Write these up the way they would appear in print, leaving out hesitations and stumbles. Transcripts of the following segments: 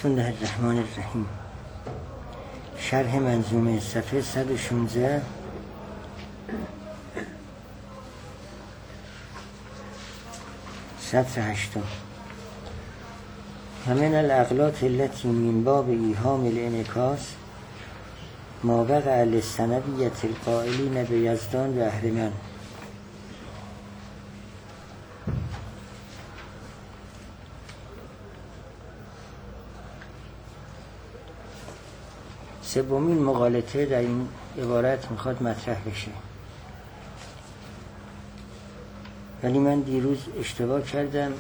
بسم الله الرحمن الرحیم. شرح منظومه صفحه 116. سطر 8. همین الاغلاط التي من باب ایهام الانعکاس ما وقع للثنویة القائلین بیزدان و اهرمن. سومین مغالطه در این عبارت میخواد مطرح بشه، ولی من دیروز اشتباه کردم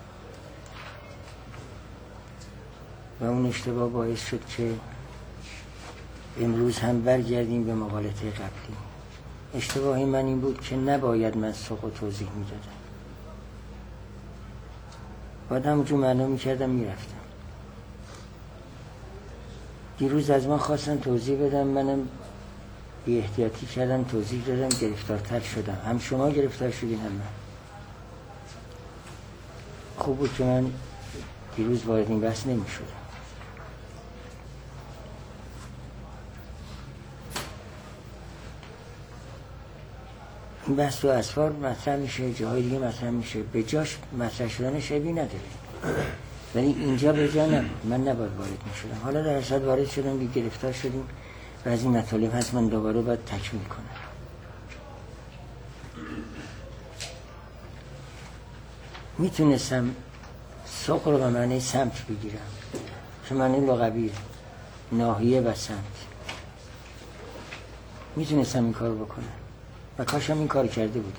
و اون اشتباه باعث شد که امروز هم برگردیم به مغالطه قبلی. اشتباه من این بود که نباید من سوق و توضیح میدادم، باید همونجور معنا میکردم میرفتم. دیروز از من خواستن توضیح بدم، منم بی احتیاطی کردم توضیح دادم، گرفتارتر شدم. هم شما گرفتار شدین هم من. خوب بود که من دیروز وارد این بحث نمی شدم. این بحث تو اسفار مطرح میشه، جاهای دیگه مطرح میشه، به جاش مطرح شدن شبیه نداره، ولی اینجا به جا نبود. من نباید وارد میشدم، حالا در اصل وارد شدم، دیگه گرفتار شدیم و از این مطالب هست من دوباره باید تکمیل کنم. میتونستم سوق رو به معنی سمت بگیرم که معنی لغویه، ناحیه و سمت. میتونستم این کار بکنم و کاشم این کار کرده بودم.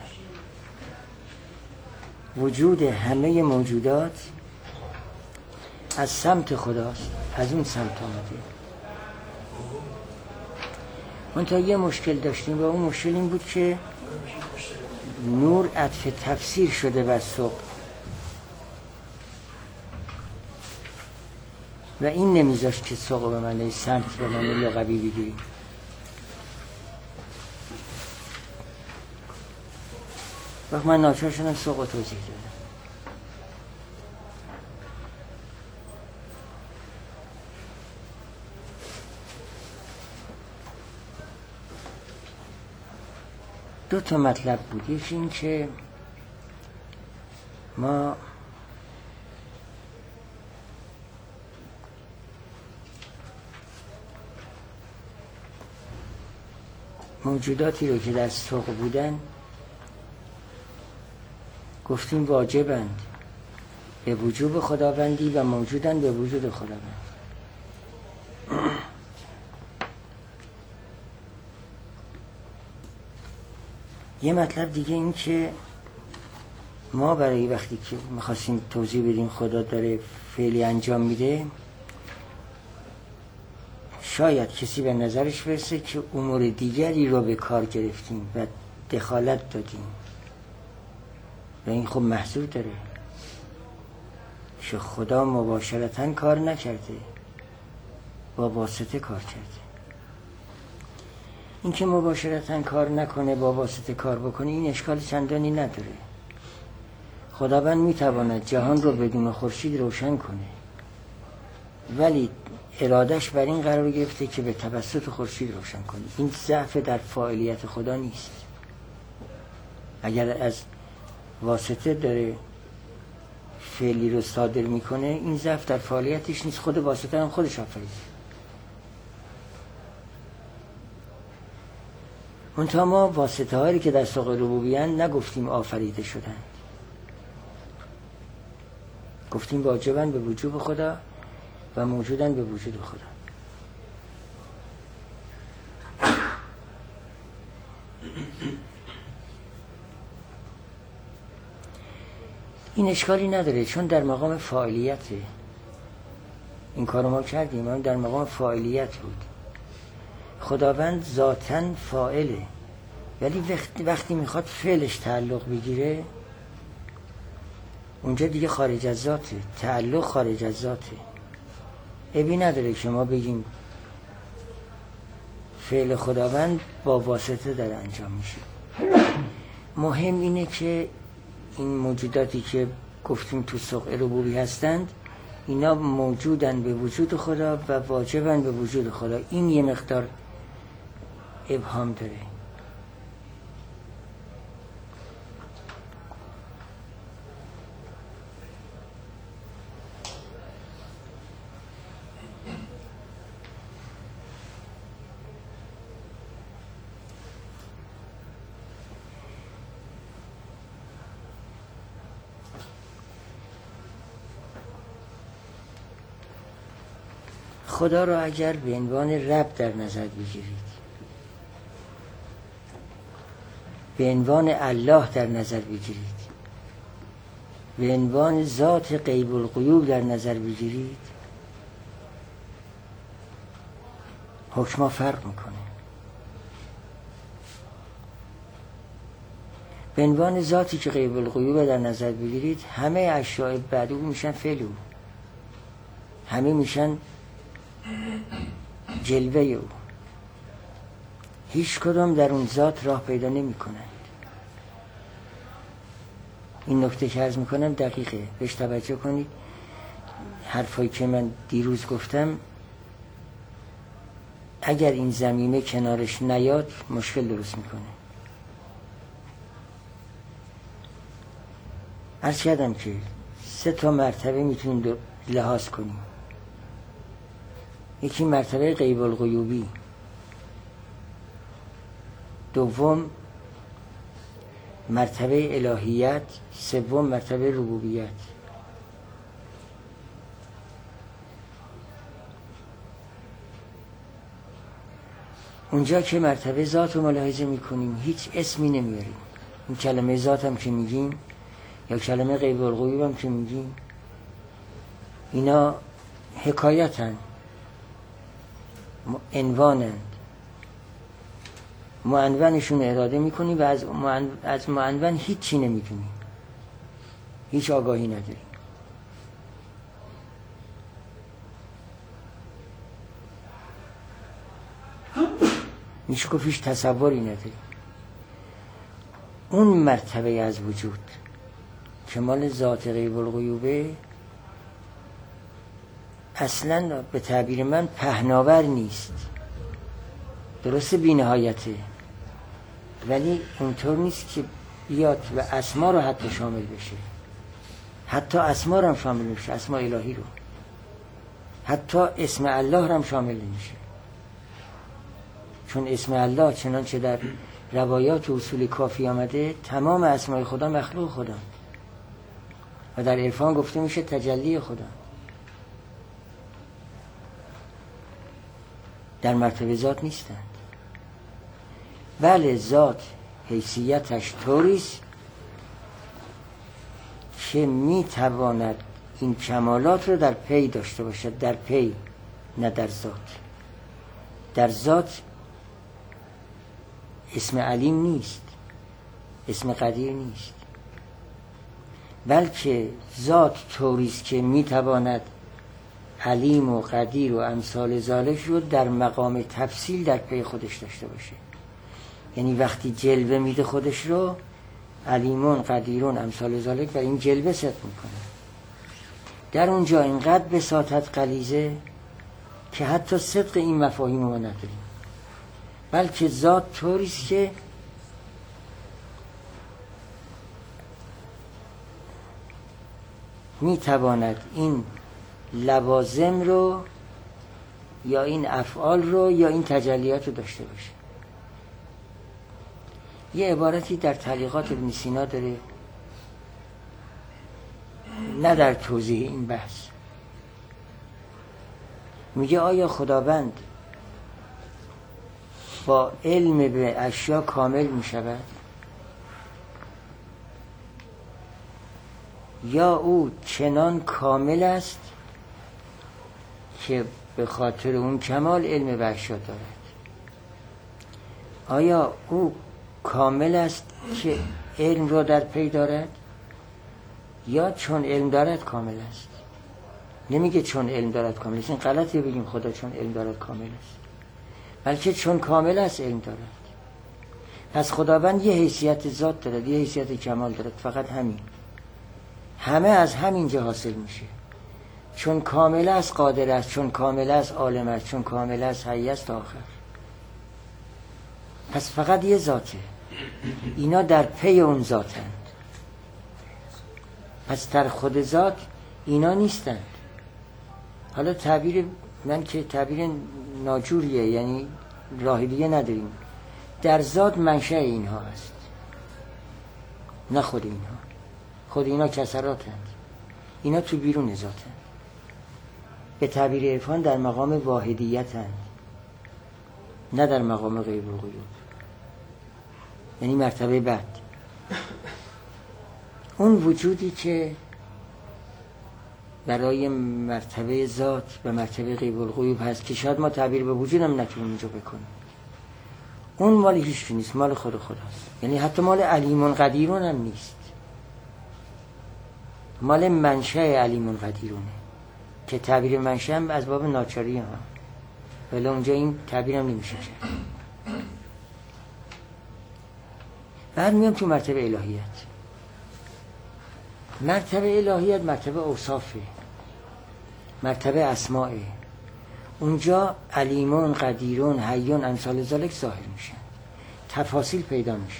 وجود همه موجودات از سمت خداست، از اون سمت آمده. منتها یه مشکل داشتیم و اون مشکل این بود که نور عطف تفسیر شده بر سوق و این نمیذاشت که سوق به معنی سمت به معنی لغوی بگیریم. وقت من ناچار شدم سوق و توضیح دادم. دو تا مطلب بود. یکی این که ما موجوداتی رو که در سوق بودن گفتیم واجبند به وجوب خداوندی و موجودند به وجود خداوند. یه مطلب دیگه این که ما برای وقتی که میخواستیم توضیح بدیم خدا داره فعلی انجام میده، شاید کسی به نظرش برسه که امور دیگری رو به کار گرفتیم و دخالت دادیم و این خب محضور داره که خدا مباشرتاً کار نکرده، با واسطه کار کرده. این که مباشرتاً کار نکنه با واسطه کار بکنه این اشکال چندانی نداره. خداوند میتواند جهان رو بدون خورشید روشن کنه، ولی ارادش بر این قرار گرفته که به توسط خورشید روشن کنه. این ضعف در فاعلیت خدا نیست. اگر از واسطه داره فعلی رو صادر میکنه این ضعف در فعالیتش نیست، خود واسطه هم خودش آفریده. منتها ما واسطه هایی که در سوق ربوبیه‌اند نگفتیم آفریده شدند، گفتیم واجبند به وجوب خدا و موجودند به وجود خدا. این اشکالی نداره چون در مقام فاعلیته. این کارو ما کردیم، اما در مقام فاعلیت بود. خداوند ذاتاً فاعله، ولی وقتی میخواد فعلش تعلق بگیره اونجا دیگه خارج از ذاته، تعلق خارج از ذاته. عیبی نداره که ما بگیم فعل خداوند با واسطه داره انجام میشه. مهم اینه که این موجوداتی که گفتیم تو سوق ربوبی هستند اینا موجودن به وجود خدا و واجبن به وجود خدا. این یه مقدار ابهام داره. خدا را اگر به عنوان رب در نظر بگیرید، به عنوان الله در نظر بگیرید، به عنوان ذات غیب الغیوب در نظر بگیرید، حکما فرق میکنه. به عنوان ذاتی که غیب الغیوب در نظر بگیرید، همه اشیاء بعد او میشن فعل او، همه میشن جلوه او. هیچ کدام در اون ذات راه پیدا نمی کنند. این نکته که عرض میکنم دقیقه، بهش توجه کنید. حرفایی که من دیروز گفتم اگر این زمینه کنارش نیاد مشکل درست میکنه. عرض کردم که 3 مرتبه میتونیم لحاظ کنیم. یکی مرتبه غیب الغیوبی، دوم مرتبه الهیت، سوم مرتبه ربوبیت. اونجا که مرتبه ذات رو ملاحظه میکنیم هیچ اسمی نمیاریم. این کلمه ذات هم که میگیم یا کلمه غیب الغیوب هم که میگیم اینا حکایتن، عنوانند. معنونشون اراده میکنیم و از معنون هیچی نمیدونیم، هیچ آگاهی نداریم. میشه گفت هیچ تصوری نداریم. اون مرتبه از وجود که مال ذات غیب الغیوبه اصلا به تعبیر من پهناور نیست. درسته بی نهایته، ولی اونطور نیست که بیاد و اسما رو حتی شامل بشه. حتی اسما رو هم شامل بشه، اسما الهی رو. حتی اسم الله رو هم شامل نمیشه، چون اسم الله چنانچه در روایات و اصول کافی آمده تمام اسمای خدا مخلوق خدا و در عرفان گفته میشه تجلی خدا. در مرتبه ذات نیستند. بله ذات حیثیتش طوریست که میتواند این کمالات رو در پی داشته باشد، در پی نه در ذات. در ذات اسم علیم نیست، اسم قدیر نیست، بلکه ذات طوریست که میتواند علیم و قدیر و امثال ذالک رو در مقام تفصیل در پی خودش داشته باشه. یعنی وقتی جلوه میده خودش رو، علیمون قدیرون امثال ذالک بر این جلوه صدق میکنه. در اونجا اینقدر بساطت غلیظه که حتی صدق این مفاهیم رو نداریم، بلکه ذات طوریست که میتواند این لوازم رو یا این افعال رو یا این تجلیات رو داشته باشه. یه عبارتی در تعلیقات ابن سینا داره، نه در توضیح این بحث، میگه آیا خداوند با علم به اشیا کامل میشود یا او چنان کامل است که به خاطر اون کمال علم به اشیا دارد؟ آیا او کامل است که علم رو در پی دارد یا چون علم دارد کامل است؟ نمیگه چون علم دارد کامل است، این غلطه بگیم خدا چون علم دارد کامل است، بلکه چون کامل است علم دارد. پس خداوند یه حیثیت ذات دارد، یه حیثیت کمال دارد، فقط همین. همه از همینجا حاصل میشه. چون کامل است قادر است، چون کامل است عالم است، چون کامل است حی است تا آخر. پس فقط یه ذاته، اینا در پی اون ذاتند. پس در خود ذات اینا نیستند. حالا تعبیر من که تعبیر ناجوریه، یعنی راه دیگه نداریم. در ذات منشأ اینها است، نه خود اینها. خود اینا کسراتند، اینا تو بیرون ذاتند. به تعبیر عرفان در مقام واحدیتند، نه در مقام غیب الغیوب، یعنی مرتبه بعد. اون وجودی که برای مرتبه ذات و مرتبه غیب الغیوب هست که شاید ما تعبیر به وجودم نتونیم اینجا بکنیم، اون مال هیچ نیست، مال خود خداست. یعنی حتی مال علیمون قدیرون هم نیست، مال منشأ علیمون قدیرونه که تعبیر منشأ هم از باب ناچاری ها، ولی اونجا این تعبیر هم نمیشه کرد. بعد میام تو مرتبه الهیت. مرتبه الهیت مرتبه اوصافه، مرتبه اسماعه. اونجا علیمون قدیرون حیون امثال ذالک ظاهر میشن، تفاصیل پیدا میشه.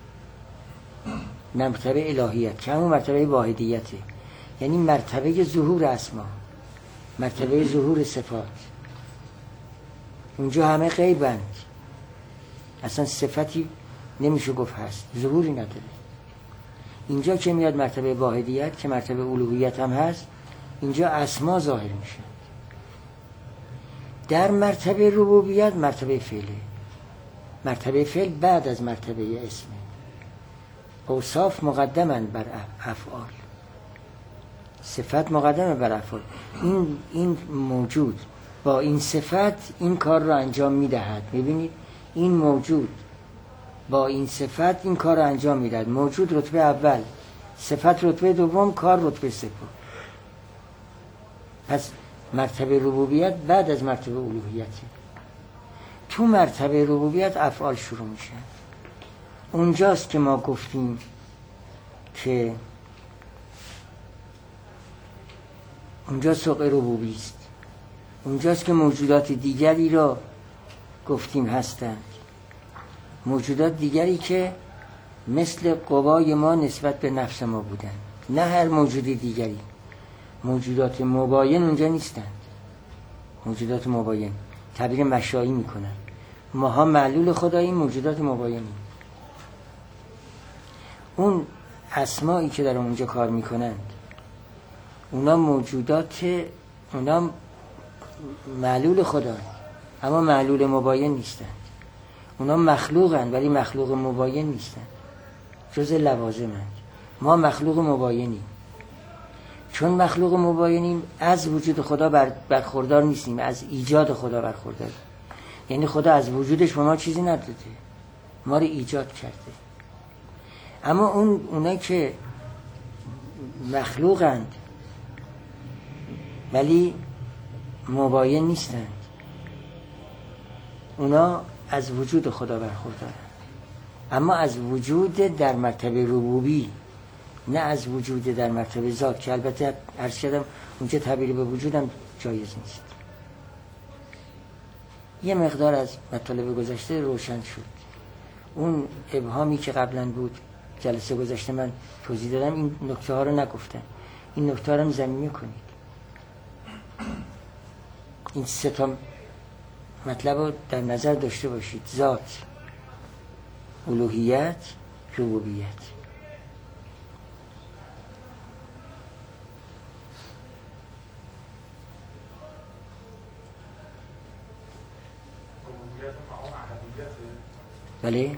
مرتبه الهیت که همون مرتبه واحدیته، یعنی مرتبه ظهور اسما، مرتبه ظهور صفات. اونجا همه غیبند، اصلا صفتی نمیشه گفت هست، ظهوری نداره. اینجا که میاد مرتبه واحدیت که مرتبه الوهیت هم هست، اینجا اسما ظاهر میشه. در مرتبه ربوبیت مرتبه فعله، مرتبه فعل بعد از مرتبه اسمه. اوصاف مقدمند بر افعال، صفت مقدمه بر افعال. این موجود با این صفت این کار رو انجام میدهد. میبینید این موجود با این صفت این کار رو انجام میدهد. موجود رتبه اول، صفت رتبه دوم، کار رتبه سوم. پس مرتبه ربوبیت بعد از مرتبه الوهیته. تو مرتبه ربوبیت افعال شروع میشه. اونجاست که ما گفتیم که اونجا سوق ربوبی است. اونجاست که موجودات دیگری را گفتیم هستند، موجودات دیگری که مثل قوای ما نسبت به نفس ما بودند. نه هر موجود دیگری، موجودات مباین اونجا نیستند. موجودات مباین تعبیر مشایی میکنن، ماها معلول خداییم، موجودات مباینیم. اون اسمایی که در اونجا کار میکنند اونا موجودات، اونا معلول خدا، اما معلول مباین نیستند. اونا مخلوقند ولی مخلوق مباین نیستند، جز لوازمند. ما مخلوق مباینیم. چون مخلوق مباینیم از وجود خدا برخوردار نیستیم، از ایجاد خدا برخورداریم. یعنی خدا از وجودش به ما چیزی نداده، ما رو ایجاد کرده. اما اونایی که مخلوقند ولی مباین نیستند، اونا از وجود خدا برخوردارند، اما از وجود در مرتبه ربوبی، نه از وجود در مرتبه ذات، که البته عرض کردم اونجا تعبیر به وجودم جایز نیست. یه مقدار از مطالب گذشته روشن شد. اون ابهامی که قبلا بود جلسه گذشته من توضیح دادم، این نکته ها رو نگفتم. این نکته ها رو زمینه کنید. این سه تا مطلب رو در نظر داشته باشید: ذات، الوهیت، ربوبیت. بله؟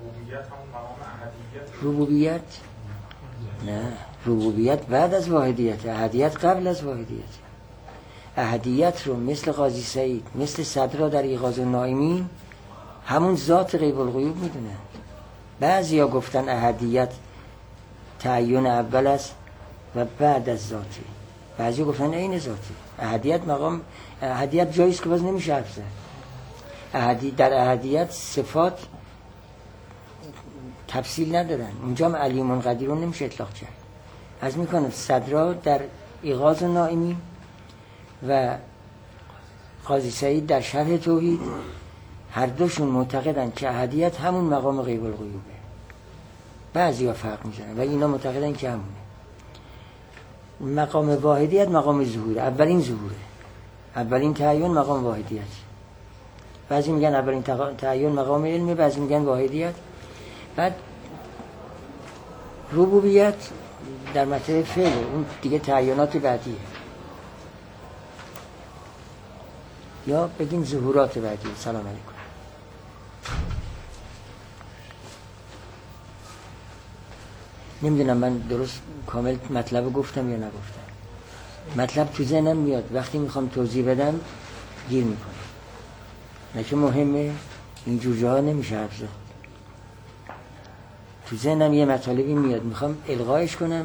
ربوبیت نه، ربوبیت بعد از واحدیت، احدیت قبل از واحدیت. احدیت رو مثل قاضی سعید، مثل صدرا در ایقاظ النائمین همون ذات غیب الغیوب میدونن. بعضیا گفتن احدیت تعین اول است و بعد از ذاتی، بعضیا گفتن عین ذاتی. احدیت مقام، احدیت جاییست که باز نمیشه حرف زد. در احدیت صفات تفصیل ندارن. اونجا هم علیمون قدیرون نمیشه اطلاق کرد. از میکنم صدرا در ایقاظ النائمین و قاضی سعید در شرح توحید هر دوشون معتقدن که احدیت همون مقام غیب الغیوبه. بعضیا فرق میزنن ولی اینا معتقدن که همونه. مقام واحدیت مقام ظهوره، اولین ظهوره، اولین تعین مقام واحدیت. بعضی میگن اولین تعین مقام علمی، بعضی میگن واحدیت. بعد ربوبیت در مطلب فعل، اون دیگه تعینات بعدیه، یا بگیم ظهورات بعدیه. سلام علیکم. نمیدونم من درست کامل مطلب گفتم یا نگفتم. مطلب تو ذهنم میاد، وقتی میخوام توضیح بدم گیر میکنم. نه که مهمه، این جور جاها نمیشه حرف زد. تو ذهنم یه مطالبی میاد، میخوام الغایش کنم،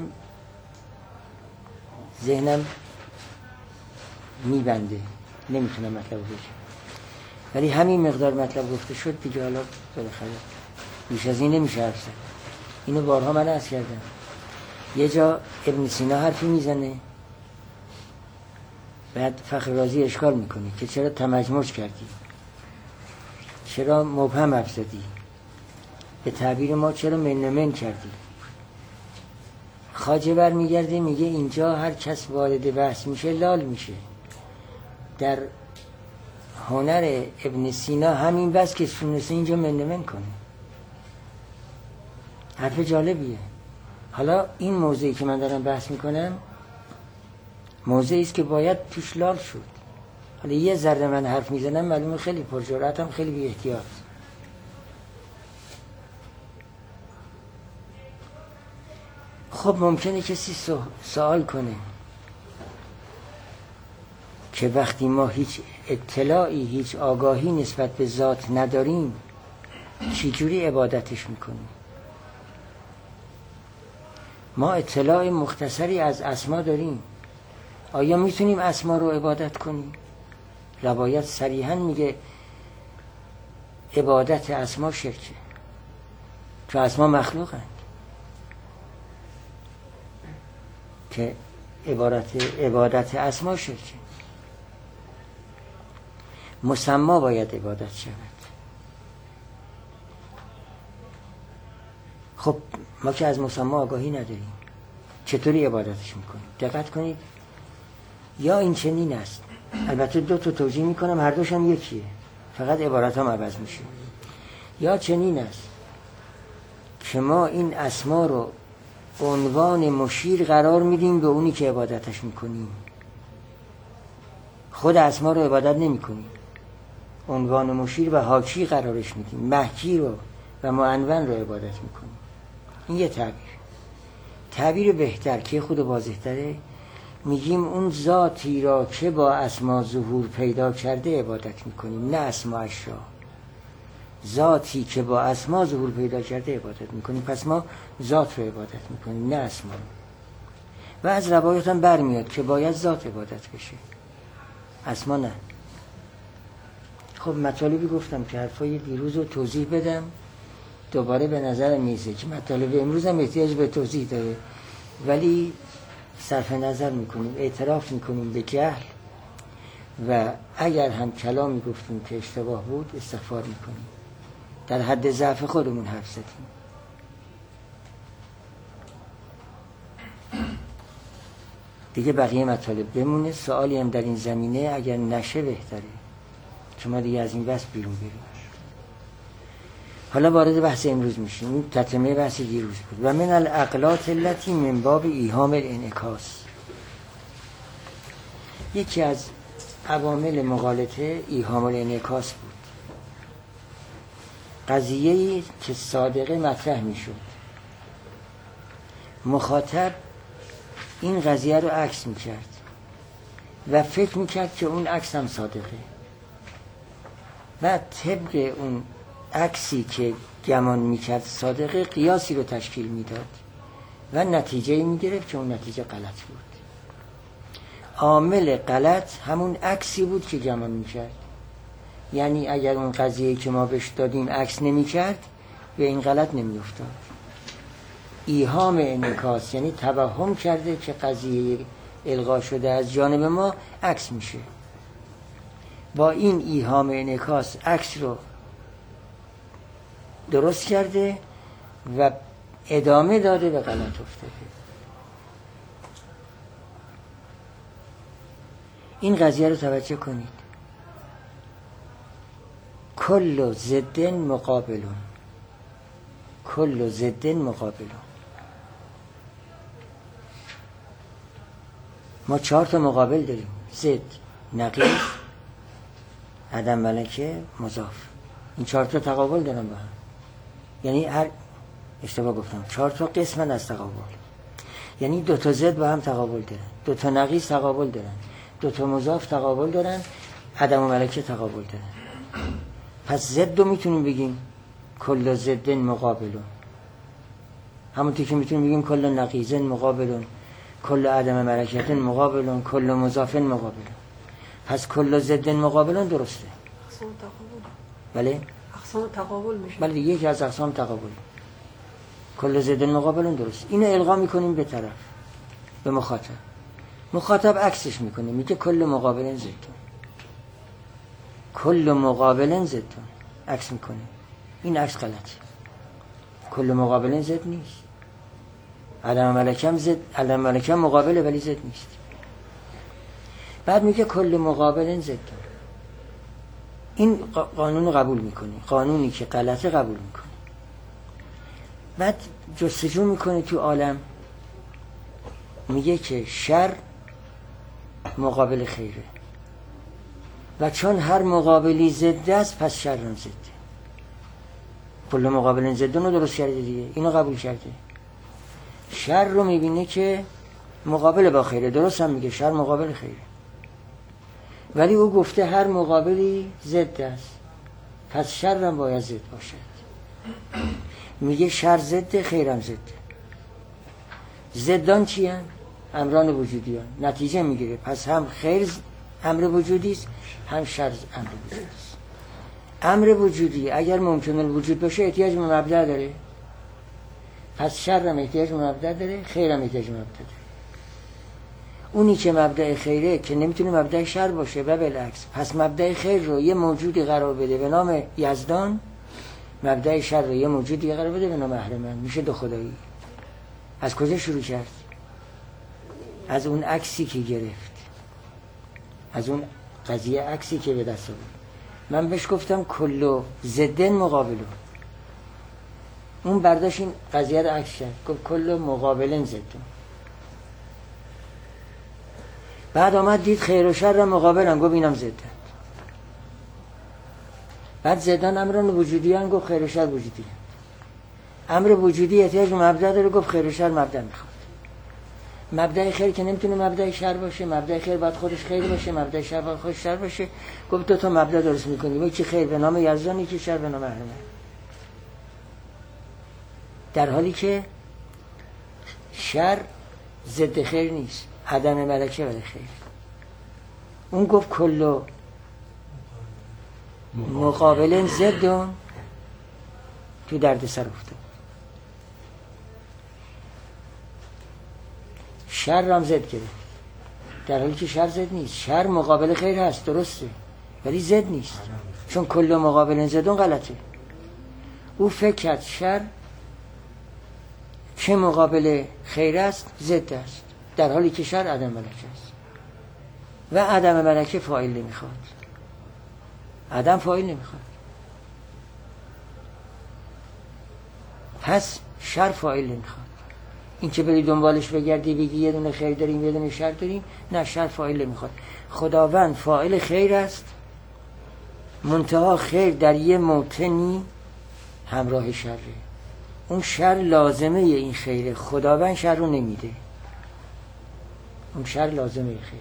ذهنم میبنده، نمیتونم مطلب بگم. ولی همین مقدار مطلب گفته شد دیگه، حالا بالاخره بیش از این نمیشه حرف زد. اینو بارها من عرض کردم. یه جا ابن سینا حرفی میزنه، بعد فخر رازی اشکال میکنه که چرا تمجمج کردی، چرا مبهم حرف زدی، به تعبیر ما چرا من کردی. خواجه بر میگرده میگه اینجا هر کس وارد بحث میشه لال میشه. در هنر ابن سینا همین بس که تونسته اینجا من کنه. حرف جالبیه. حالا این موضوعی که من دارم بحث میکنم موضوعی است که باید توش لال شد. حالا یه ذره من حرف میزنم معلومه خیلی پرجرأتم، خیلی بی احتیاط. خب ممکنه کسی سوال کنه که وقتی ما هیچ اطلاعی، هیچ آگاهی نسبت به ذات نداریم چی جوری عبادتش میکنیم؟ ما اطلاع مختصری از اسما داریم، آیا میتونیم اسما رو عبادت کنیم؟ روایت صریحا میگه عبادت اسما شرکه، چون اسما مخلوقند، که عبادت اسما شرکه. مسما باید عبادت شود. خب ما که از مسما آگاهی نداریم، چطوری عبادتش میکنیم؟ دقت کنید، یا این چنین است، البته دو تا توجیه میکنم، هر دوشم یکیه، فقط عبارت هم عوض میشه. یا چنین است که ما این اسما رو عنوان مشیر قرار میدیم به اونی که عبادتش میکنیم، خود اسما رو عبادت نمیکنیم، عنوان مشیر و حاکی قرارش میدیم، محکی رو و معنون رو عبادت میکنیم. این یه تعبیر بهتر که خود واضح‌تره، میگیم اون ذاتی را که با اسما ظهور پیدا کرده عبادت میکنیم، نه اسماش را. ذاتی که با اسما ظهور پیدا کرده عبادت میکنیم، پس ما ذات رو عبادت میکنیم نه اسما. و از روایات هم برمیاد که باید ذات عبادت بشه، اسما نه. خب مطالبی گفتم که حرفای دیروز رو توضیح بدم، دوباره به نظر میزه که مطالب امروز هم احتیاج به توضیح داره، ولی صرف نظر میکنیم، اعتراف میکنیم به جهل، و اگر هم کلامی گفتیم که اشتباه بود استغفار میکنیم، در حد ضعف خودمون حرف زدیم. دیگه بقیه مطالب بمونه. سوالی هم در این زمینه اگر نشه بهتره، چون ما دیگه از این بحث بیرون بریم. حالا وارد بحث امروز میشیم. این تتمه بحث دیروز بود. و من الاغلاط التي من باب ایهام الانعکاس. یکی از عوامل مغالطه ایهام الانعکاس بود. قضیه‌ای که صادقه مطرح میشد، مخاطب این قضیه رو عکس میکرد و فکر میکرد که اون عکس هم صادقه، و طبق اون عکسی که گمان میکرد صادقه قیاسی رو تشکیل میداد و نتیجه میگرفت که اون نتیجه غلط بود. عامل غلط همون عکسی بود که گمان میکرد. یعنی اگر اون قضیه که ما بهش دادیم عکس نمیکرد، به این غلط نمیافتاد. ایهام انعکاس یعنی توهم کرده که قضیه القا شده از جانب ما عکس میشه. با این ایهام انعکاس عکس رو درست کرده و ادامه داده و غلط افتاده. این قضیه رو توجه کنید. کل ضد مقابلون، کل ضد مقابلون. ما 4 تا مقابل داریم: ضد، نقیض، عدم ملکه، مضاف. این 4 تا تقابل دارن با هم. یعنی هر اشتباه گفتم 4 تا قسمن از تقابل. یعنی 2 تا ضد با هم تقابل دارن، 2 تا نقیض تقابل دارن، 2 تا مضاف تقابل دارن، عدم ملکه تقابل دارن. پس ضد رو میتونیم بگیم کل ضد مقابلون، همونطور که میتونیم بگیم کل نقیض مقابلون، کل عدم ملکت مقابلون، کل مضاف مقابلون. پس کل ضد مقابلون درسته. اقسام تقابل. بله؟ اقسام تقابل میشه. بله، یکی از اقسام تقابل. کل ضد مقابلون درست. اینو القا میکنیم به طرف، به مخاطب. مخاطب عکسش میکنه، میگه کل مقابلن ضدون، کل مقابلن ضدون، عکس میکنه. این عکس غلطه. کل مقابلن ضد نیست. عدم ملکم ضد، عدم ملکم مقابله ولی ضد نیست. بعد میگه کل مقابلن ضدون. این قانون رو قبول میکنه، قانونی که غلطه قبول میکنه. بعد جستجو میکنه تو عالم، میگه که شر مقابل خیره و چون هر مقابلی ضد است پس شر هم ضده. کل مقابل ضدون رو درست کرده دیگه، اینو قبول کرده. شر رو میبینه که مقابل با خیره، درست هم میگه شر مقابل خیره، ولی او گفته هر مقابلی ضد است پس شر هم باید ضد باشد. میگه شر ضد، خیرم ضد. ضدان چی هن؟ امران وجودی هن. نتیجه میگیره پس هم خیر امر وجودی است، هم شر امر وجودی است. امر وجودی اگر ممکن الوجود باشه احتیاج به مبدأ داره، پس شر هم احتیاج به مبدأ داره، خیر هم احتیاج به مبدأ داره. اونی که مبدأ خیره که نمیتونه مبدأ شر باشه و بالعکس، پس مبدأ خیر رو یه موجودی قرار بده به نام یزدان، مبدأ شر رو یه موجودی قرار بده به نام اهرمن، میشه دو خدایی. از کجا شروع کرد؟ از اون عکسی که گرفت، از اون قضیه عکسی که به دست آورد. من بهش گفتم کلو ضدن مقابلو، اون برداشت این قضیه رو عکس کرد، گفت کلو مقابلن ضدن. بعد آمد دید خیر و شر مقابلن، گفت اینم ضدن. بعد ضدن امران وجودی هن، گفت خیر و شر وجودی هن. امر وجودی احتیاج به مبدأ داره، گفت خیر و شر مبدأ میخواد. مبدأ خیر که نمیتونه مبدأ شر باشه، مبدأ خیر باید خودش خیر باشه، مبدأ شر باید خودش شر باشه. گفت دو تا مبدأ درست میکنیم، یکی خیر به نام یزدان، یکی شر به نام اهرمن. در حالی که شر ضد خیر نیست، عدم ملکه ولی خیر. اون گفت کلو مقابلن ضد، تو درد سر افتاد. شر هم ضد گرفت، در حالی که شر ضد نیست. شر مقابل خیر هست، درسته، ولی ضد نیست، چون کل مقابل ضدون غلطه. او فکر کرد شر که مقابل خیر است ضد است، در حالی که شر عدم ملکه است و عدم ملکه فاعل نمیخواد، عدم فاعل نمیخواد، پس شر فاعل نمیخواد. این که بری دنبالش بگردی بگی یه دونه خیر داریم یه دونه شر داریم، نه، شر فاعل نمیخواد. خداوند فاعل خیر است، منتها خیر در یه موطنی همراه شره. اون شر لازمه این خیره، خداوند شر رو نمیده، اون شر لازمه خیر.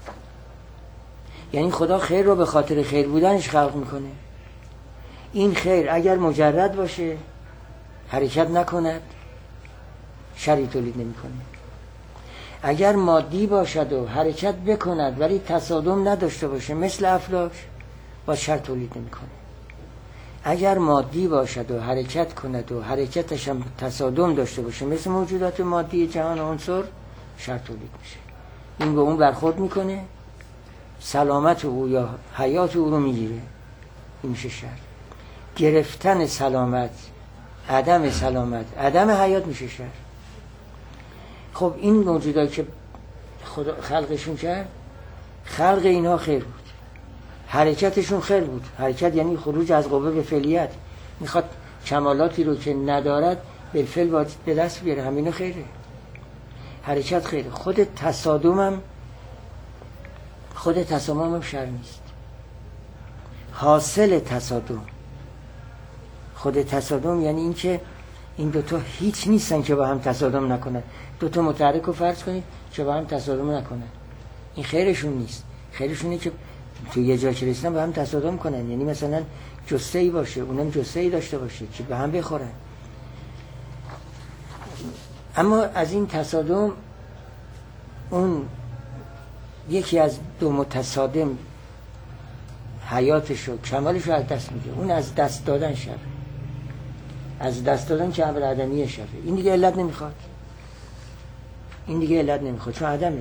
یعنی خدا خیر رو به خاطر خیر بودنش خلق میکنه. این خیر اگر مجرد باشه، حرکت نکند، شری تولید نمیکنه. اگر مادی باشد و حرکت بکند ولی تصادم نداشته باشه، مثل افلاک، با شر تولید نمیکنه. اگر مادی باشد و حرکت کند و حرکتش هم تصادم داشته باشه، مثل موجودات مادی جهان عنصر، شر تولید میشه. این به اون برخورد میکنه، سلامت او یا حیات او رو میگیره، این میشه شر. گرفتن سلامت، عدم سلامت، عدم حیات میشه شر. خب این موجودایی که خدا خلقشون کرد، خلق اینها خیر بود، حرکتشون خیر بود. حرکت یعنی خروج از قوه به فعلیت، میخواد کمالاتی رو که ندارد به فعل باید به دست بیاره، همینو خیره، حرکت خیره. خود تصادم هم شر نیست. حاصل تصادم، خود تصادم یعنی این که این دوتا هیچ نیستن که با هم تصادم نکنن. دوتا متحرک رو فرض کنید که با هم تصادم نکنن، این خیرشون نیست. خیرشونه که تو یه جا که رسیدن با هم تصادم کنن، یعنی مثلا جثه‌ای باشه، اونم جثه‌ای داشته باشه که به هم بخورن. اما از این تصادم اون یکی از دو متصادم حیاتشو، کمالشو از دست میده، اون از دست دادن شره. از دست دادن که امر عدمیه شره. این دیگه علت نمیخواد، این دیگه علت نمیخواد چون عدمه.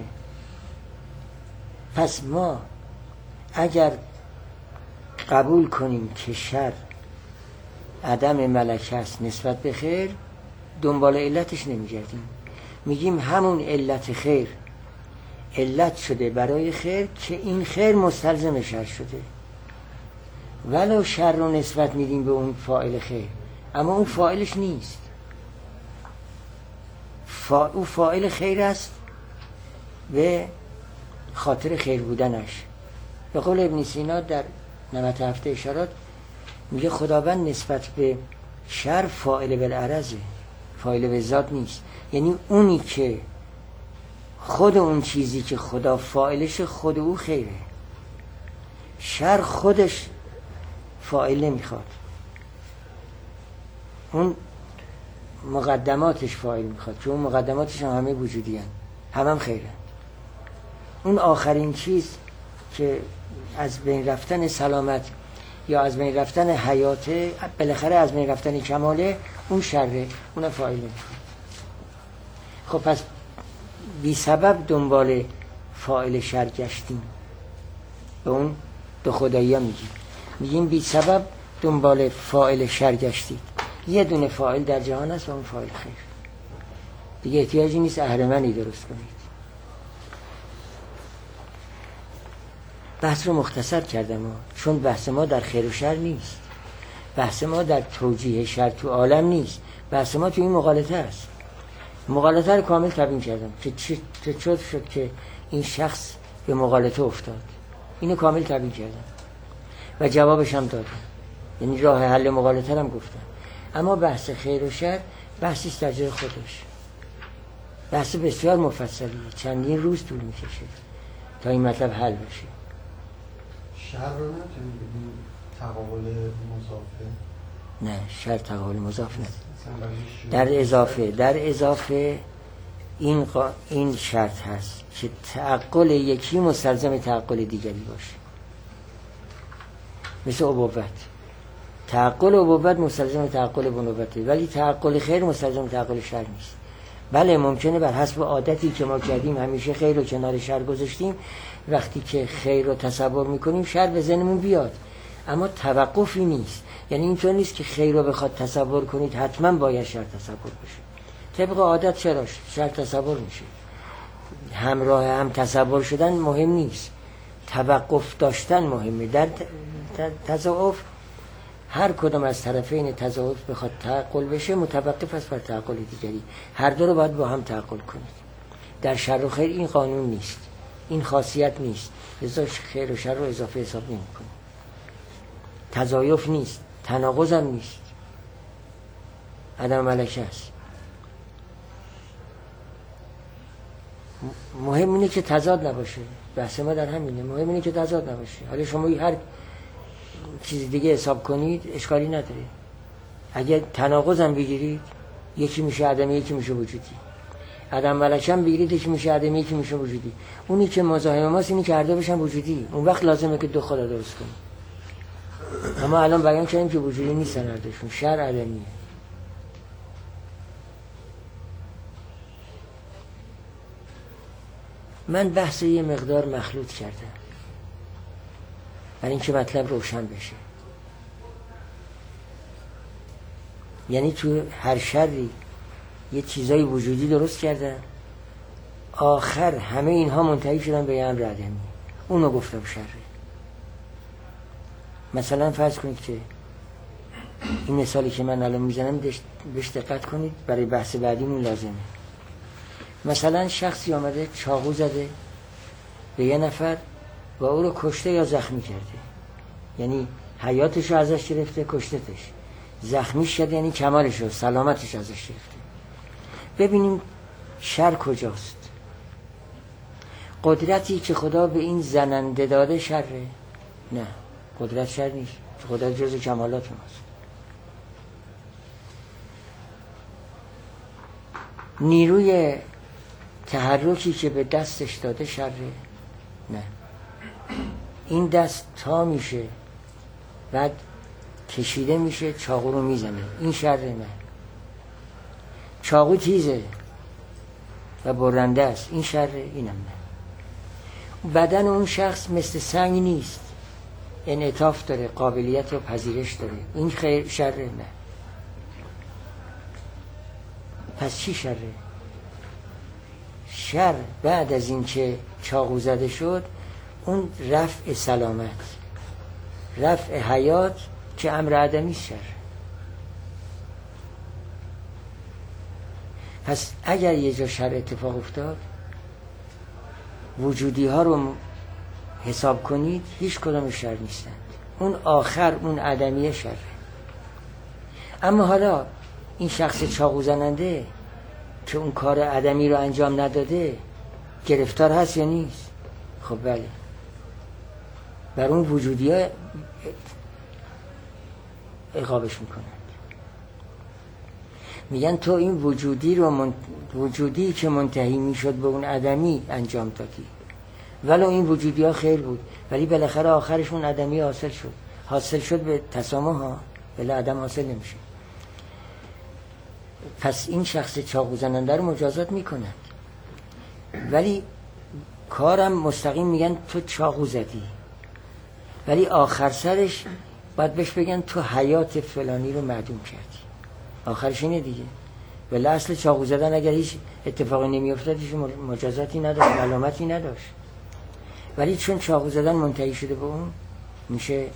پس ما اگر قبول کنیم که شر عدم ملکه است نسبت به خیر، دنبال علتش نمیگردیم، میگیم همون علت خیر علت شده برای خیر که این خیر مستلزم شر شده، ولو شر رو نسبت میدیم به اون فاعل خیر، اما اون فاعلش نیست. او فاعل خیر است به خاطر خیر بودنش. به قول ابن سینا در 97 اشارات میگه خداوند نسبت به شر فاعل بالعرضه، فاعل به ذات نیست. یعنی اونی که خود اون چیزی که خدا فاعلش خود او خیره، شر خودش فاعل نمیخواد، اون مقدماتش فاعل میخواد، چون مقدماتش هم همه وجودی هن، هم خیره. اون آخرین چیز که از بین رفتن سلامت یا از بین رفتن حیاته، بالاخره از بین رفتن کماله، اون شره، اون فاعل نمیخواد. خب پس بی سبب دنبال فاعل شر گشتیم، به اون دو خدایی ها میگیم بی سبب دنبال فاعل شر گشتید. یه دونه فاعل در جهان هست و اون فاعل خیر، دیگه احتیاجی نیست اهرمنی درست کنید. بحث رو مختصر کردم چون بحث ما در خیر و شر نیست، بحث ما در توجیه شر تو عالم نیست، بحث ما تو این مغالطه است. مغالطه رو کامل تبیین کردم که چطور شد که این شخص به مغالطه افتاد، اینو کامل تبیین کردم و جوابش هم دادم، یعنی راه حل مغالطه هم گفتم. اما بحث خیر و شر بحثی است در جای خودش، بحث بسیار مفصلیه، چندین روز طول میکشه تا این مطلب حل بشه. شر رو نتونیم بگیم تقابل مضافه؟ نه، شر تقابل مضاف نداره. در اضافه این شرط هست که تعقل یکی مستلزم تعقل دیگری باشه، مثل ابوت. تعقل ابوت مستلزم تعقل بنوته، ولی تعقل خیر مستلزم تعقل شر نیست. بله ممکنه بر حسب عادتی که ما کردیم همیشه خیر رو کنار شر گذاشتیم، وقتی که خیر رو تصور میکنیم شر به ذهنمون بیاد، اما توقفی نیست. یعنی اینطور نیست که خیر رو بخواد تصور کنید حتما باید شر تصور بشه. طبق عادت چرا شر تصور میشه، همراه هم تصور شدن مهم نیست، توقف داشتن مهمه. در تضاعف هر کدام از طرفین تضاعف بخواد تعقل بشه متوقف است بر تعقل دیگری، هر دو رو باید با هم تعقل کنید. در شر و خیر این قانون نیست، این خاصیت نیست، لذا خیر و شر رو اضافه حساب نمی کنید. تضاعف نیست، تناقض هم نیست، عدم ملکه است. مهم اینه که تضاد نباشه، بحث ما در همینه، مهم اینه که تضاد نباشه. حالا شما هر چیز دیگه حساب کنید اشکالی نداره. اگه تناقض هم بگیرید یکی میشه عدمی یکی میشه وجودی، عدم ملکه هم بگیرید یکی میشه عدمی یکی میشه وجودی. اونی که مزاحم ماست اینی که هر دو بشن وجودی، اون وقت لازمه که دو خدا درست کنیم. اما الان بیان کردیم که وجودی نیستن هر دوشون، شر عدمیه. من بحث یه مقدار مخلوط کردم برای اینکه مطلب روشن بشه. یعنی تو هر شری یه چیزای وجودی درست کردن، آخر همه اینها منتهی شدن به یه امر عدمی، اونو گفتم شره. مثلا فرض کنید که این مثالی که من الان میزنم بهش دقت کنید، برای بحث بعدیمون لازمه. مثلا شخصی آمده چاقو زده به یه نفر و او رو کشته یا زخمی کرده، یعنی حیاتش رو ازش گرفته، کشتهش. زخمی شده یعنی کمالش رو، سلامتش ازش گرفته. ببینیم شر کجاست. قدرتی که خدا به این زننده داده شره؟ نه، قدرت شر نیست، قدرت جز کمالات ماست. نیروی تحرکی که به دستش داده شره؟ نه. این دست تا میشه بعد کشیده میشه چاقو رو میزنه، این شره؟ نه. چاقو تیزه و برنده است، این شره؟ اینم نه. بدن اون شخص مثل سنگ نیست، انعطاف داره، قابلیت و پذیرش داره، این خیر شره؟ نه. پس چی شره؟ شر بعد از این که چاقو زده شد، اون رفع سلامت، رفع حیات که امر عدمی شر. پس اگر یه جا شر اتفاق افتاد، وجودی ها رو حساب کنید، هیچ کدام شر نیستند، اون آخر اون عدمی شر. اما حالا این شخص چاقو زننده که اون کار عدمی رو انجام نداده گرفتار هست یا نیست؟ خب بله، بر اون وجودی ها عقابش میکنند. میگن تو این وجودی که منتهی میشد به اون عدمی انجام دادی، ولو این وجودی ها خیر بود، ولی بالاخره آخرشون عدمی حاصل شد به تسامح ها، ولی عدم حاصل نمیشه. پس این شخص چاقو زننده رو مجازات میکنند، ولی کارم مستقیم میگن تو چاقو زدی، ولی آخر سرش باید بهش بگن تو حیات فلانی رو معدوم کردی. آخرش اینه دیگه. ولی اصل چاقو زدن اگر هیچ اتفاقی نمیافتاد، هیچ مجازاتی نداشت، علامتی نداشت، ولی چون چاقو زدن منتهی شده به اون، میشه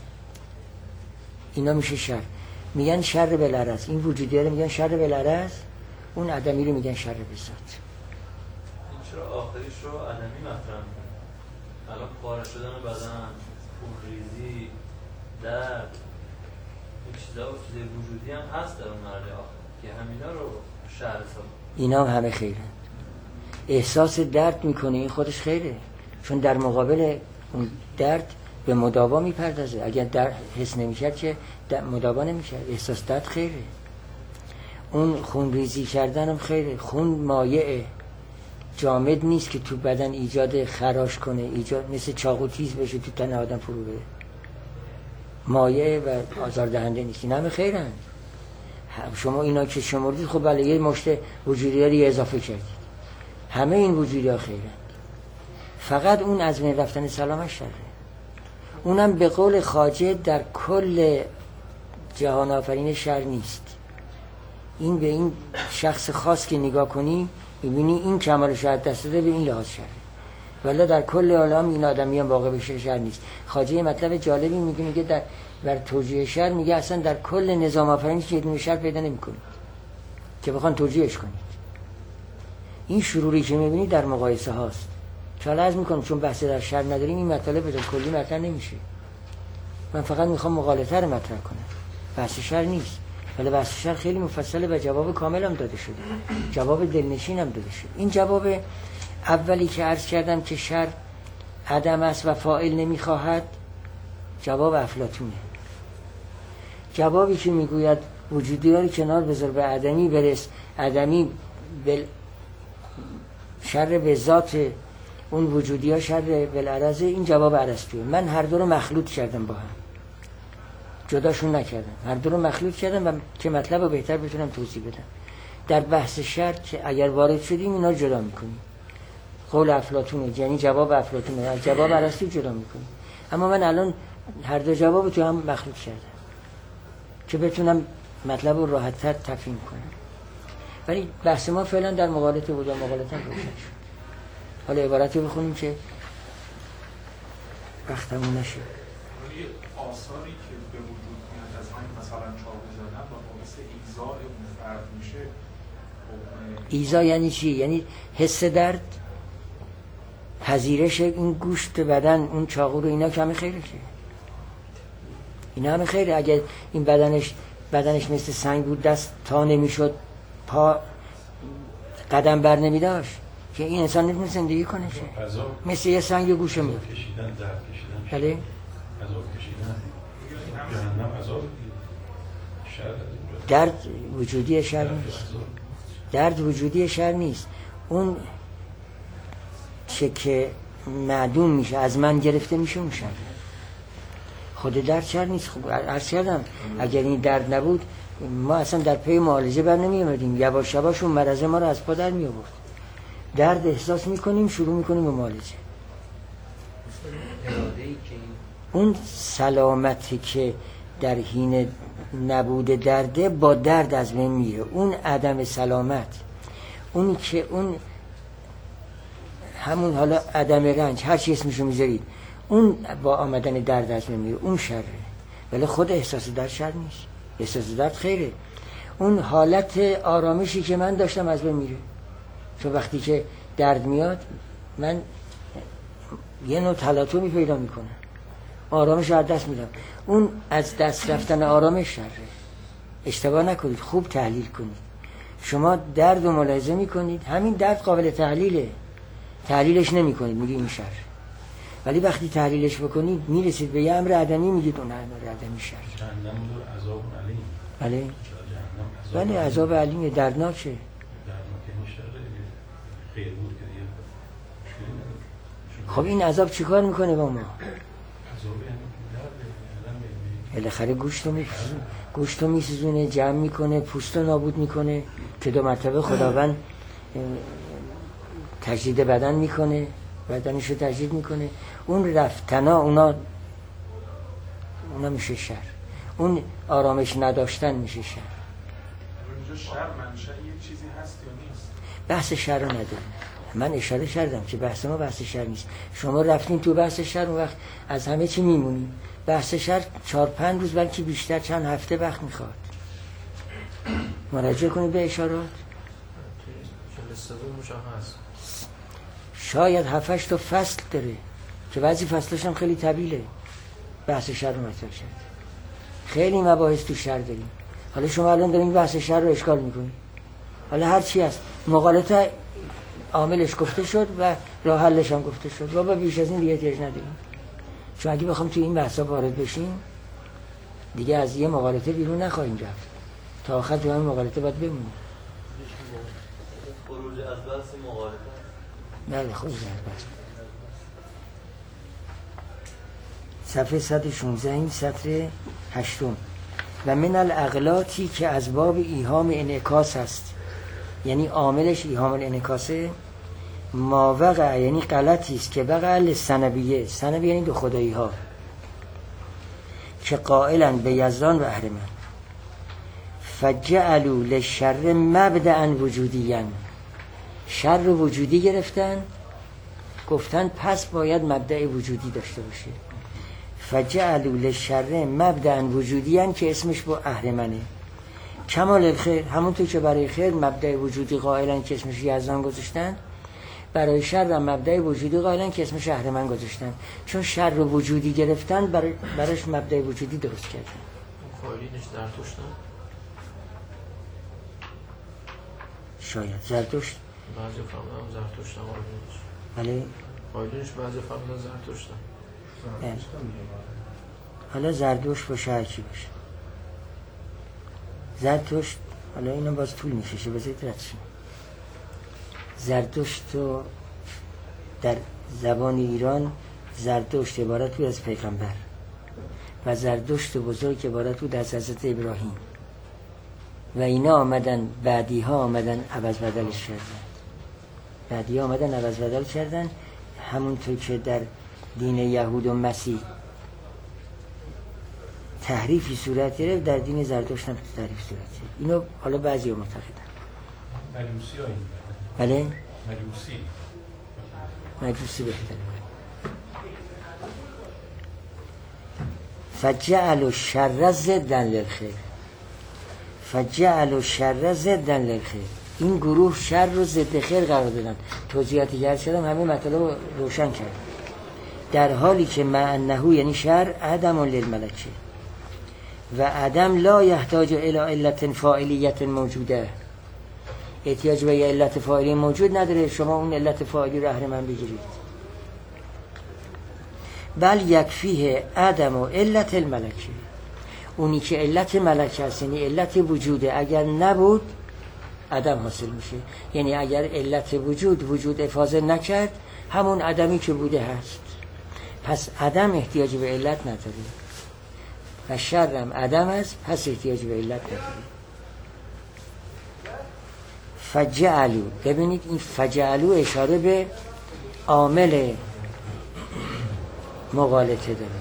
اینا میشه شر. میگن شر بالعرض، این وجودی رو میگن شر بالعرض، اون عدمی رو میگن شر به ذات. چرا آخریش رو عدمی مطرح میکنه؟ الان پاره شدن بدن، خونریزی، درد، این چیزا و چیزای وجودی هم هست در اون مرحله آخر که همینا رو شر حساب. اینا هم همه خیره. احساس درد میکنه، این خودش خیره، چون در مقابل اون درد به مداوا میپردازه. اگر درد حس نمیشد که مداوا نمیشه. احساس درد خیره. اون خون ریزی کردن هم خیره. خون مایع جامد نیست که تو بدن ایجاد خراش کنه، ایجاد مثل چاقو تیز بشه تو تن آدم فرو بره. مایع و آزاردهنده نیست. این همه خیرن. شما اینا که شمردید، خب بله یه مشت وجودی رو اضافه کردید. همه این وجودی ها خیرن. فقط اون از بین رفتن سلامش شره. اونم به قول خواجه در کل جهان آفرین شر نیست. این به این شخص خاص که نگاه کنی میبینی این کمالش از دست داده، به این لحاظ شره. ولی در کل عالم این آدمی هم واقع بشه شر نیست. خواجه یه مطلب جالبی میگه در بر توجیه شر میگه اصلا در کل نظام آفرینش که یه دونه شر پیدا نمی‌کنید که بخوان توجیهش کنید. این شروری که میبینی در مقایسه هاست. چون عرض میکنم چون بحث در شر نداریم، این مطلب به کلی مطرح نمیشه. من فقط میخوام مغالطه رو مطرح کنم، بحث شر نیست. ولی بحث شر خیلی مفصله و جواب کامل هم داده شده، جواب دلنشین هم داده شده. این جواب اولی که عرض کردم که شر عدم است و فاعل نمیخواهد، جواب افلاطونه. جوابی که میگوید وجودی ها رو کنار بذار به عدمی برس، عدمی شر به ذات اون وجودی ها شر بالعرض، این جواب ارسطوئه. من هر دو رو مخلوط کردم با هم، جداشون نکردم، هر دو رو مخلوط کردم و که مطلب رو بهتر بتونم توضیح بدم. در بحث شر که اگر وارد شدیم اینا رو جدا میکنیم. قول افلاطونه، یعنی جواب افلاطونه، از جواب ارسطو جدا میکنیم. اما من الان هر دو جواب تو هم مخلوط کردم که بتونم مطلب رو راحت‌تر تفهیم کنم. ولی بحث ما فعلا در مقالطه بود و مقالطه روشن شد. حالا عبارتی بخونیم که وقتمون نشه. آثاری که به وجود میاد از همین مثلا چاقو زدن و باعث ایذاء اون فرد میشه. ایذا یعنی چی؟ یعنی حس درد، پذیرش این گوشت بدن، اون چاقو رو، اینا که همه خیره که اینا همه خیره. اگه این بدنش مثل سنگ بود، دست تا نمیشد، پا قدم بر نمی داشت که این انسان نمیتونه زندگی کنه که مثل یه سنگ گوشه میاد. کشیدن، درد کشیدن، بله؟ عذاب کشیدن، جهنم عذاب، درد وجودی شر نیست. درد وجودی شر نیست. اون چه که معدوم میشه، از من گرفته میشه، اون شر. خود درد شر نیست. خب عرض کردم اگر این درد نبود ما اصلا در پی معالجه بر نمی اومدیم. یواش یواش اون مرض ما رو از پا در می آورد. درد احساس میکنیم، شروع میکنیم به معالجه. اون سلامتی که در حین نبود درده با درد از بین میره. اون عدم سلامت، اون که اون همون حالا عدم رنج، هر چی اسمشو میذارید، اون با آمدن درد از بین میره، اون شره. ولی خود احساس درد شر نیست. احساس درد خیره. اون حالت آرامشی که من داشتم از بین میره. چون وقتی که درد میاد من یه نوع تلاطمی پیدا میکنم، آرامش رو از دست میدم. اون از دست رفتن آرامش شره. اشتباه نکنید، خوب تحلیل کنید. شما درد رو ملاحظه میکنید، همین درد قابل تحلیله، تحلیلش نمی کنید، میگی این شر. ولی وقتی تحلیلش بکنید میرسید به یه امر عدمی، میگید اون امر عدمی شر. جهنم رو عذاب علیم. بله. ولی عذاب علیم دردناکه. خب این عذاب چیکار میکنه با ما؟ بالاخره گوشت رو میسوزونه، جمع میکنه، پوست رو نابود میکنه که 2 مرتبه خداوند تجدید بدن میکنه، بدنش رو تجدید میکنه. اون رفتنا اونا میشه شر. اون آرامش نداشتن میشه شر. اونجا شر منشأ یه چیزی هست یا نیست؟ بحث شر رو نداره. من اشاره کردم که بحث ما بحث شر نیست. شما رفتین تو بحث شر، اون وقت از همه چی میمونید. بحث شر 4-5 روز بلکه بیشتر، چند هفته وقت میخواد. مراجعه کنید به اشارات. شاید 7-8 تا فصل داره که بعضی فصلش هم خیلی طویله. بحث شر رو مطرح کرد. خیلی مباحث تو شر داریم. حالا شما الان دارین بحث شر رو اشکال میکنید. حالا هر چی هست مقالطه عاملش گفته شد و راه حلش هم گفته شد. بابا بیش از این دیگه احتیاج نداریم. چون اگه بخوام تو این بحثا وارد بشیم دیگه از یه مقالطه بیرون نخواهیم رفت. تا آخر تو همین مقالطه باید بمونیم. خروج از بحث مقالطه. بله خروج از بحث. صفحه 116 این سطر 8 و من الاغلاطی که از باب ایهام انعکاس است، یعنی عاملش ایهام الانعکاسه، ما وقع یعنی غلطی است که وقع للثنویه، ثنویه یعنی 2 خدایی ها، که قائلا به یزدان و اهرمن، فجعلوا للشر مبدأ وجودیا، شر رو وجودی گرفتن، گفتن پس باید مبدأ وجودی داشته باشه. فجعلوا للشر مبدأ وجودیا که اسمش با اهرمنه. کمال الخیر، همونطور که برای خیر مبدأ وجودی قائلن که اسمش یزدان گذاشتن، برای شر هم مبدأ وجودی قائلن که اسمش اهرمن گذاشتن. چون شر رو وجودی گرفتن براش مبدأ وجودی درست کردن. قائلینش زرتشتن؟ شاید زرتشت بعضی فهمیدن زرتشتن قائلینش. بله قائلینش بعضی فهمیدن زرتشتن. حالا زردشت باشه هر چی باشه. زرتشت حالا اینم باز طول میشه، بذارید رد شیم. زرتشت رو در زبان ایران زرتشت عبارت بود از پیغمبر و زردشت بزرگ عبارت بود از حضرت ابراهیم و اینا آمدن بعدی ها آمدن عوض بدلش کردن. بعدی آمدن عوض بدل کردن، همونطور که در دین یهود و مسیح تحریفی صورت گرفت، در دین زرتشت هم تحریف صورت گرفت. اینو حالا بعضی ها معتقدن. مجوسی ها این بله؟ مجوسی مجوسی بهتره. فجعل الشر ضدا للخیر، فجعل الشر ضدا للخیر. این گروه شر رو ضد خیر قرار دادن. توضیحاتی که عرض کردم همه مطلب رو روشن کرد. در حالی که مع انه یعنی شر عدم للملکه و عدم لا یحتاج الی علت فاعلیت موجوده، احتیاج به یه علت فاعلی موجود نداره شما اون علت فاعلی رو اهرمن بگیرید. بل یکفیه عدم و علت الملکه، اونی که علت ملکه هست یعنی علت وجوده، اگر نبود عدم حاصل میشه. یعنی اگر علت وجود افاضه نکرد همون عدمی که بوده هست، پس عدم احتیاج به علت نداره و شرم عدم است، پس احتیاج به علت نداره. فجعلو، ببینید این فجعلو اشاره به عامل مغالطه داره.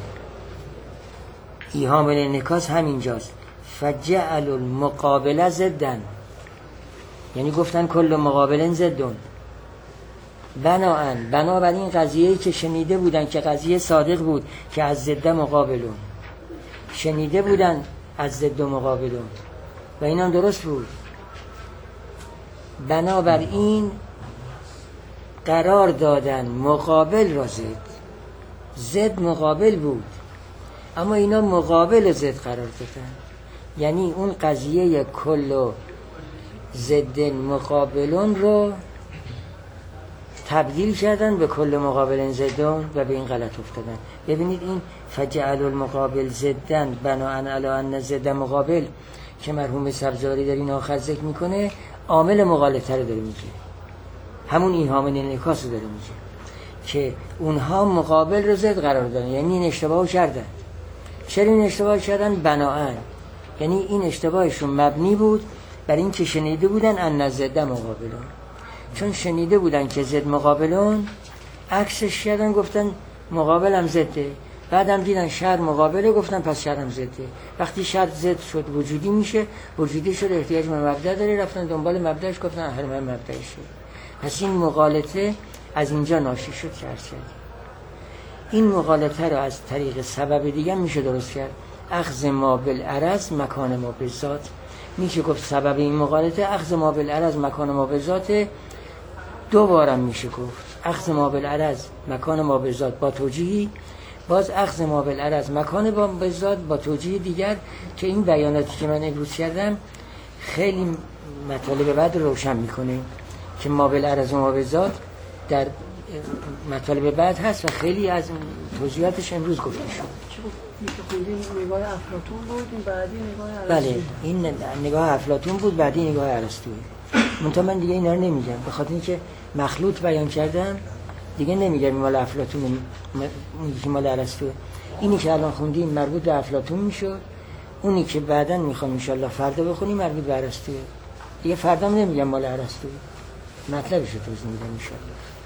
ایهام الانعکاس همینجاست. فجعل المقابل ضدن، یعنی گفتن کل مقابل ضدن. بنابراین قضیه‌ای که شنیده بودن که قضیه صادق بود که از ضد مقابلون، شنیده بودن از ضد مقابلون و این هم درست بود. بنابراین قرار دادن مقابل را ضد مقابل بود، اما اینا مقابل ضد قرار دادن. یعنی اون قضیه کل و ضد مقابلون رو تبدیل کردن به کل مقابل ضدون و به این غلط افتادن. ببینید این فجعل المقابل ضدن بناء علی ان ضد مقابل که مرحوم سبزواری در این آخر ذکر میکنه عامل مغالطه رو داره میگه، همون ایهام الانعکاس رو داره میگه که اونها مقابل رو ضد قرار دادن. یعنی این اشتباه کردن. چرا این اشتباه کردن؟ بناء، یعنی این اشتباهشون مبنی بود بر این که شنیده بودن ان ضد مقابلون، چون شنیده بودن که ضد مقابلون عکسش کردن گفتن مقابل هم ضده، بعدم دیدن شر مقابله گفتن پس شر هم ضده. وقتی شر ضد شد وجودی میشه، وجودی شد احتیاج به مبدا داره، رفتن دنبال مبداش گفتن اهرمن مبداش شد. پس این مغالطه از اینجا ناشی شد که عرض کردیم. این مغالطه رو از طریق سبب دیگه میشه درست کرد. اخذ ما بالعرض مکان ما بالذات، میشه گفت سبب این مغالطه اخذ ما بالعرض مکان ما بالذات. دوبارم میشه گفت اخذ ما بالعرض مکان ما بالذات با توجیهی، باز اخذ ما بالعرض مکان ما بالذات با توجیه دیگر، که این بیاناتی که من امروز کردم خیلی مطالب بعد روشن میکنه که ما بالعرض و ما بالذات در مطالب بعد هست و خیلی از توضیحاتش امروز گفته شد. میشه خوندین نگاه افلاطون بود، این بعدی نگاه ارسطو. بله این نگاه افلاطون بود، بعدی نگاه ارسطو. منتها من دیگه اینا رو نمیگم به خاطر اینکه مخلوط بیان کردم، دیگه نمیگم مال افلاطون میگم مال ارسطو. اینی که الان خوندیم مربوط به افلاطون میشد، اونی که بعداً میخوام ان شاء الله فردا بخونیم مربوط به ارسطو. دیگه فردا نمیگم مال ارسطو، مطلبش رو توضیح میدم ان شاء الله.